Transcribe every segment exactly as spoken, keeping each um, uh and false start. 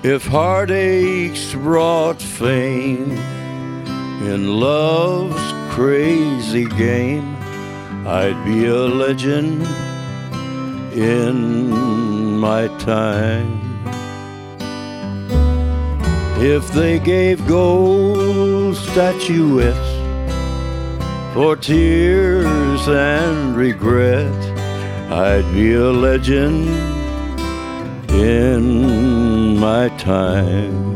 If heartaches brought fame in love's crazy game, I'd be a legend in my time. If they gave gold statuettes for tears and regret, I'd be a legend in my time.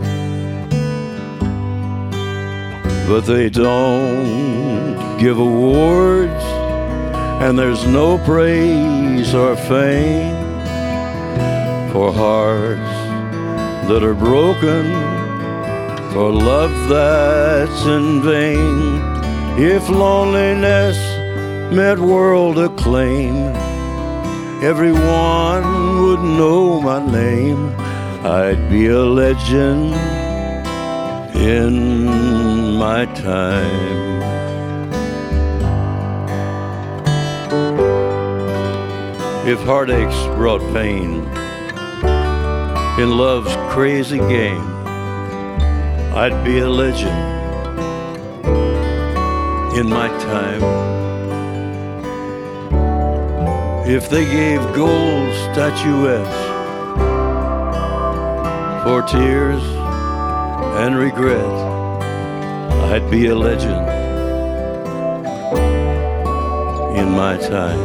But they don't give awards, and there's no praise or fame for hearts that are broken, for love that's in vain. If loneliness meant world acclaim, everyone would know my name. I'd be a legend in my time. If heartaches brought pain in love's crazy game, I'd be a legend in my time. If they gave gold statuettes for tears and regret, I'd be a legend in my time.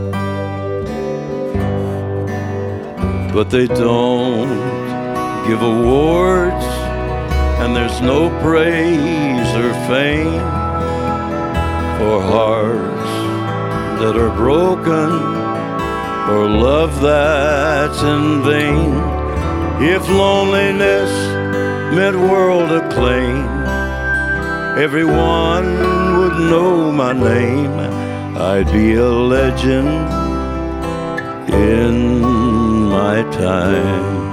But they don't give awards, and there's no praise or fame for hearts that are broken, for love that's in vain. If loneliness meant world acclaim, everyone would know my name. I'd be a legend in my time.